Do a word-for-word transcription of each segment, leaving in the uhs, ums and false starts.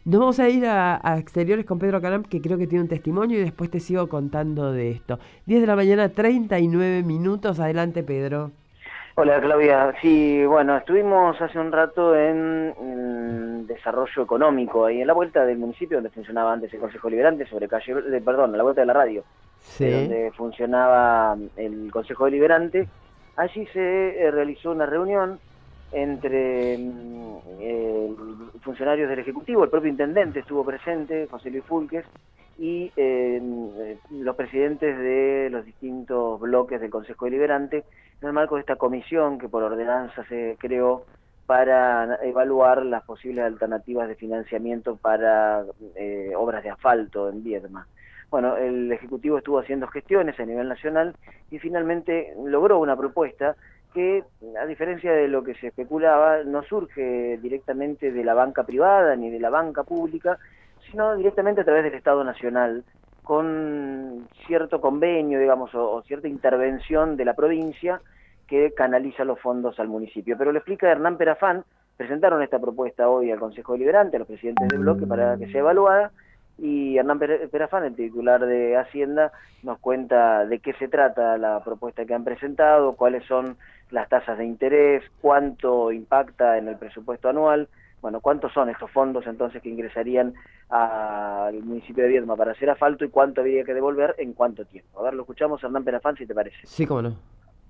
Nos vamos a ir a, a Exteriores con Pedro Caram, que creo que tiene un testimonio, y después te sigo contando de esto. diez de la mañana, treinta y nueve minutos. Adelante, Pedro. Hola Claudia, sí, bueno, estuvimos hace un rato en, en desarrollo económico, ahí en la vuelta del municipio donde funcionaba antes el Consejo Deliberante, sobre calle, eh, perdón, a la vuelta de la radio, eh, Sí. donde funcionaba el Consejo Deliberante. Allí se eh, realizó una reunión entre mm, eh, funcionarios del Ejecutivo, el propio intendente estuvo presente, José Luis Fulques, y eh, eh, los presidentes de los distintos bloques del Consejo Deliberante, en el marco de esta comisión que por ordenanza se creó para evaluar las posibles alternativas de financiamiento para eh, obras de asfalto en Viedma. Bueno, el Ejecutivo estuvo haciendo gestiones a nivel nacional y finalmente logró una propuesta que, a diferencia de lo que se especulaba, no surge directamente de la banca privada ni de la banca pública, sino directamente a través del Estado Nacional, con cierto convenio, digamos, o, o cierta intervención de la provincia que canaliza los fondos al municipio. Pero lo explica Hernán Perafán. Presentaron esta propuesta hoy al Consejo Deliberante, a los presidentes del bloque, para que sea evaluada, y Hernán Perafán, el titular de Hacienda, nos cuenta de qué se trata la propuesta que han presentado, cuáles son las tasas de interés, cuánto impacta en el presupuesto anual. Bueno, ¿cuántos son estos fondos entonces que ingresarían al municipio de Viedma para hacer asfalto y cuánto habría que devolver en cuánto tiempo? A ver, lo escuchamos, Hernán Perafán, si te parece. Sí, cómo no.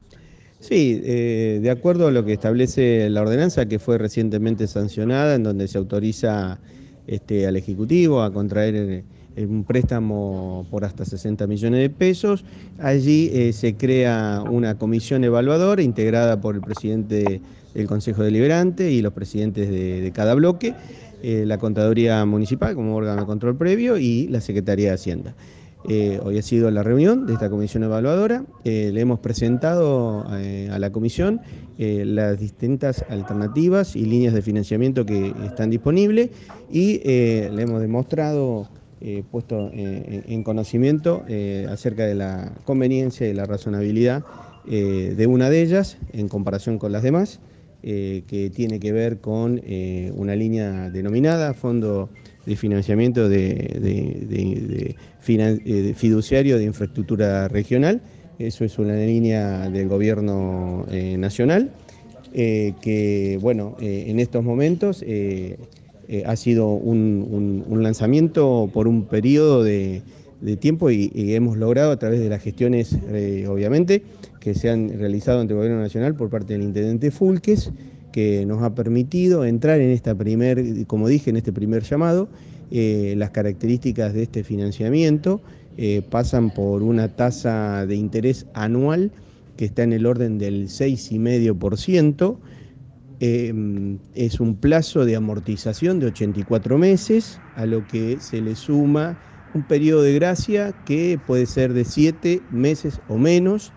Sí, eh, de acuerdo a lo que establece la ordenanza que fue recientemente sancionada, en donde se autoriza este, al Ejecutivo a contraer eh, un préstamo por hasta sesenta millones de pesos, allí eh, se crea una comisión evaluadora integrada por el presidente del Consejo Deliberante y los presidentes de, de cada bloque, eh, la Contaduría Municipal como órgano de control previo y la Secretaría de Hacienda. Eh, hoy ha sido la reunión de esta comisión evaluadora. Eh, le hemos presentado eh, a la comisión eh, las distintas alternativas y líneas de financiamiento que están disponibles y eh, le hemos demostrado, eh, puesto eh, en conocimiento eh, acerca de la conveniencia y la razonabilidad eh, de una de ellas en comparación con las demás, eh, que tiene que ver con eh, una línea denominada Fondo de Financiamiento de, de, de, de, finan, de fiduciario de infraestructura regional. Eso es una línea del gobierno eh, nacional, eh, que bueno, eh, en estos momentos eh, eh, ha sido un, un, un lanzamiento por un periodo de, de tiempo y, y hemos logrado a través de las gestiones, eh, obviamente, que se han realizado ante el gobierno nacional por parte del intendente Fulques, que nos ha permitido entrar en esta primer, como dije, en este primer llamado. Eh, las características de este financiamiento eh, pasan por una tasa de interés anual que está en el orden del seis coma cinco por ciento, eh, es un plazo de amortización de ochenta y cuatro meses, a lo que se le suma un periodo de gracia que puede ser de siete meses o menos,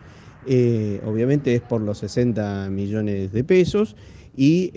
eh, obviamente es por los sesenta millones de pesos, y eh,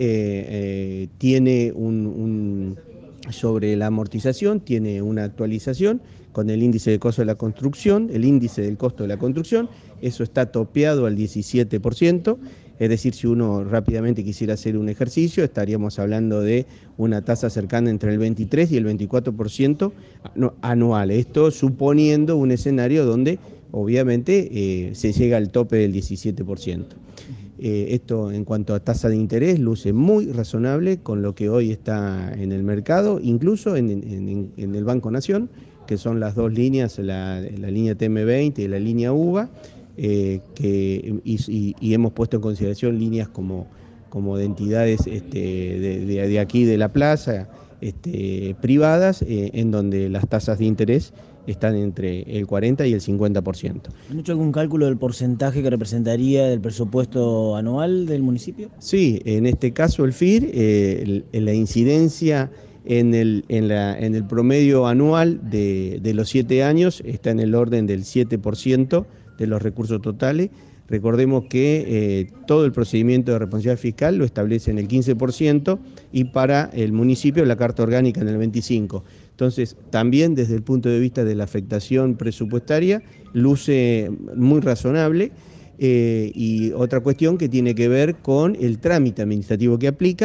eh, tiene un, un, sobre la amortización, tiene una actualización con el índice de costo de la construcción, el índice del costo de la construcción, eso está topeado al diecisiete por ciento, es decir, si uno rápidamente quisiera hacer un ejercicio, estaríamos hablando de una tasa cercana entre el veintitrés y el veinticuatro por ciento anual, esto suponiendo un escenario donde obviamente eh, se llega al tope del diecisiete por ciento. Eh, esto en cuanto a tasa de interés luce muy razonable con lo que hoy está en el mercado, incluso en, en, en el Banco Nación, que son las dos líneas, la, la línea T M veinte y la línea U V A, eh, que, y, y, y hemos puesto en consideración líneas como, como de entidades este, de, de, de aquí de la plaza, este, privadas, eh, en donde las tasas de interés están entre el cuarenta y el cincuenta por ciento. ¿Han hecho algún cálculo del porcentaje que representaría del presupuesto anual del municipio? Sí, en este caso el F I R, eh, el, la incidencia en el, en, la, en el promedio anual de, de los siete años está en el orden del siete por ciento de los recursos totales. Recordemos que eh, todo el procedimiento de responsabilidad fiscal lo establece en el quince por ciento y para el municipio la carta orgánica en el veinticinco por ciento. Entonces, también desde el punto de vista de la afectación presupuestaria, luce muy razonable. Eh, y otra cuestión que tiene que ver con el trámite administrativo que aplica,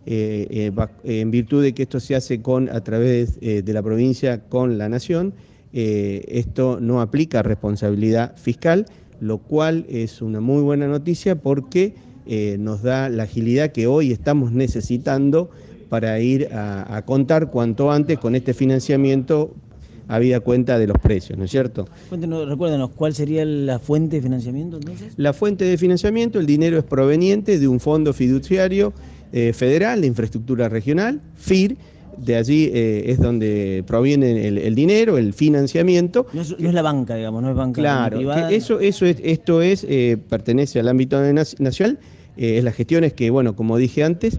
eh, eh, va, en virtud de que esto se hace con, a través eh, de la provincia con la nación, eh, esto no aplica responsabilidad fiscal, lo cual es una muy buena noticia porque eh, nos da la agilidad que hoy estamos necesitando para ir a, a contar cuanto antes con este financiamiento habida cuenta de los precios, ¿no es cierto? Cuéntenos, recuérdenos, ¿cuál sería la fuente de financiamiento entonces? La fuente de financiamiento, el dinero es proveniente de un fondo fiduciario eh, federal de infraestructura regional, F I R, de allí eh, es donde proviene el, el dinero, el financiamiento. No es, no es la banca, digamos, no es banca claro, privada. Que eso, eso es, esto es, eh, pertenece al ámbito nacional, eh, es las gestiones que, bueno, como dije antes,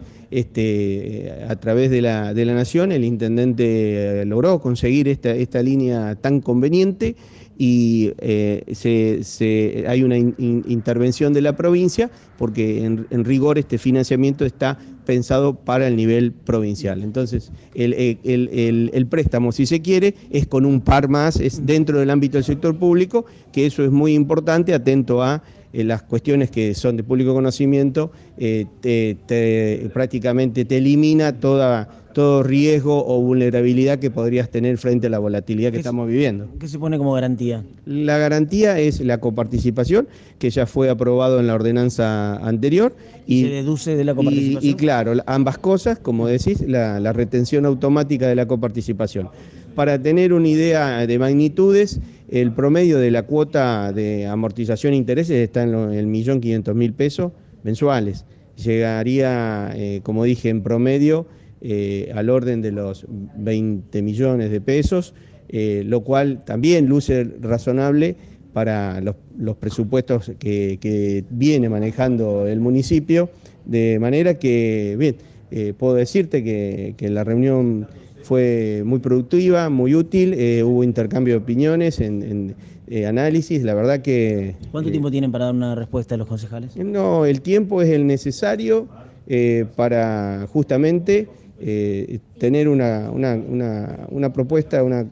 este, a través de la, de la Nación, el intendente eh, logró conseguir esta, esta línea tan conveniente y eh, se, se, hay una in, in, intervención de la provincia porque en, en rigor este financiamiento está pensado para el nivel provincial. Entonces, el, el, el, el préstamo, si se quiere, es con un par más, es dentro del ámbito del sector público, que eso es muy importante, atento a eh, las cuestiones que son de público conocimiento, eh, te, te, prácticamente te elimina toda, todo riesgo o vulnerabilidad que podrías tener frente a la volatilidad que estamos viviendo. ¿Qué se pone como garantía? La garantía es la coparticipación, que ya fue aprobado en la ordenanza anterior. ¿Y se deduce de la coparticipación? Y, y claro, ambas cosas, como decís, la, la retención automática de la coparticipación. Para tener una idea de magnitudes, el promedio de la cuota de amortización e intereses está en el millón quinientos mil pesos mensuales. Llegaría, eh, como dije, en promedio eh, al orden de los veinte millones de pesos, eh, lo cual también luce razonable para los, los presupuestos que, que viene manejando el municipio, de manera que, bien, eh, puedo decirte que, que la reunión fue muy productiva, muy útil, eh, hubo intercambio de opiniones, en, en eh, análisis, la verdad que... ¿Cuánto eh, tiempo tienen para dar una respuesta a los concejales? No, el tiempo es el necesario eh, para justamente eh, tener una, una, una, una propuesta, una,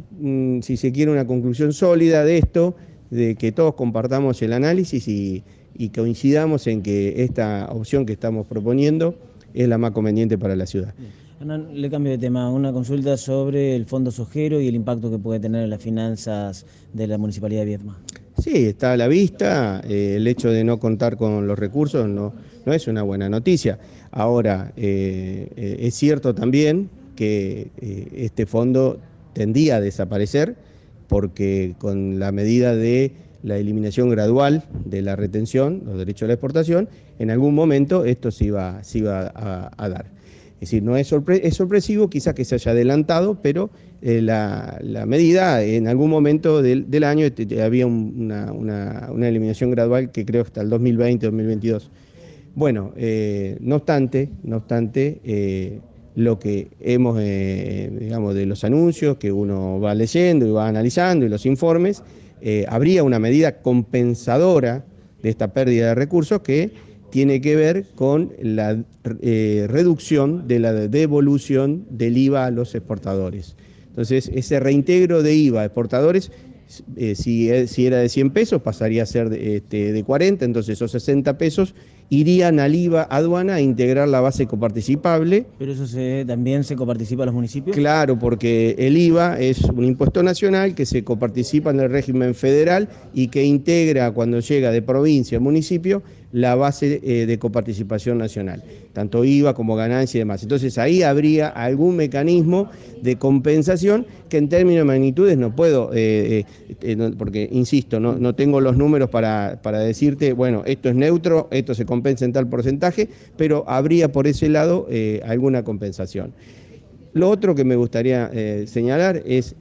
un, si se quiere, una conclusión sólida de esto, de que todos compartamos el análisis y, y coincidamos en que esta opción que estamos proponiendo es la más conveniente para la ciudad. Hernán, le cambio de tema, una consulta sobre el fondo sojero y el impacto que puede tener en las finanzas de la Municipalidad de Viedma. Sí, está a la vista, eh, el hecho de no contar con los recursos no, no es una buena noticia. Ahora, eh, eh, es cierto también que eh, este fondo tendía a desaparecer porque con la medida de la eliminación gradual de la retención, los derechos de la exportación, en algún momento esto se iba, se iba a, a dar. Es decir, no es, sorpre es sorpresivo, quizás que se haya adelantado, pero eh, la, la medida en algún momento del, del año este, había un, una, una, una eliminación gradual que creo hasta el dos mil veinte, dos mil veintidós. Bueno, eh, no obstante, no obstante eh, lo que hemos, eh, digamos, de los anuncios que uno va leyendo y va analizando y los informes, eh, habría una medida compensadora de esta pérdida de recursos que tiene que ver con la eh, reducción de la devolución del I V A a los exportadores. Entonces, ese reintegro de I V A a exportadores, eh, si, si era de cien pesos, pasaría a ser de, este, de cuarenta, entonces esos sesenta pesos irían al I V A aduana a integrar la base coparticipable. ¿Pero eso se, también se coparticipa a los municipios? Claro, porque el I V A es un impuesto nacional que se coparticipa en el régimen federal y que integra cuando llega de provincia a municipio la base eh, de coparticipación nacional, tanto I V A como ganancia y demás. Entonces ahí habría algún mecanismo de compensación que en términos de magnitudes no puedo, eh, eh, no, porque insisto, no, no tengo los números para, para decirte, bueno, esto es neutro, esto se compensa en tal porcentaje, pero habría por ese lado eh, alguna compensación. Lo otro que me gustaría eh, señalar es,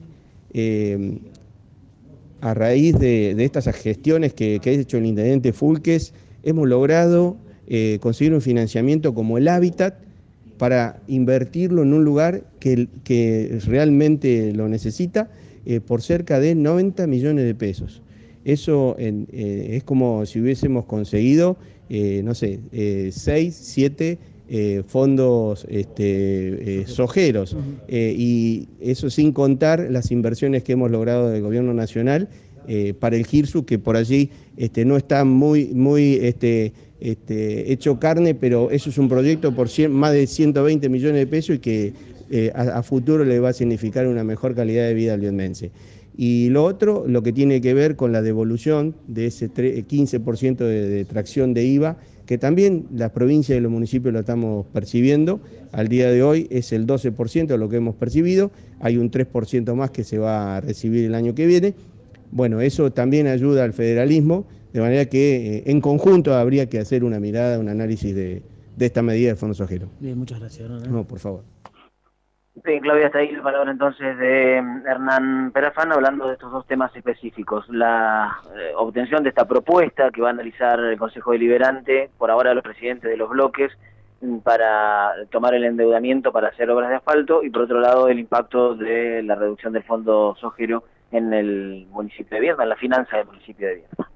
eh, a raíz de, de estas gestiones que, que ha hecho el intendente Fulques, hemos logrado eh, conseguir un financiamiento como el Hábitat para invertirlo en un lugar que, que realmente lo necesita eh, por cerca de noventa millones de pesos. Eso en, eh, es como si hubiésemos conseguido, eh, no sé, eh, seis, siete eh, fondos este, eh, sojeros. Eh, y eso sin contar las inversiones que hemos logrado del Gobierno Nacional Eh, para el GIRSU, que por allí este, no está muy, muy este, este, hecho carne, pero eso es un proyecto por cien, más de ciento veinte millones de pesos y que eh, a, a futuro le va a significar una mejor calidad de vida al vietmense. Y lo otro, lo que tiene que ver con la devolución de ese quince por ciento de, de tracción de I V A, que también las provincias y los municipios lo estamos percibiendo. Al día de hoy es el doce por ciento de lo que hemos percibido, hay un tres por ciento más que se va a recibir el año que viene. Bueno, eso también ayuda al federalismo, de manera que eh, en conjunto habría que hacer una mirada, un análisis de, de esta medida del Fondo Sojero. Bien, muchas gracias, ¿no? No, por favor. Bien, Claudia, hasta ahí la palabra entonces de Hernán Perafán, hablando de estos dos temas específicos. La eh, obtención de esta propuesta que va a analizar el Consejo Deliberante, por ahora los presidentes de los bloques, para tomar el endeudamiento para hacer obras de asfalto, y por otro lado el impacto de la reducción del Fondo Sojero en el municipio de Viedma, en la finanza del municipio de Viedma.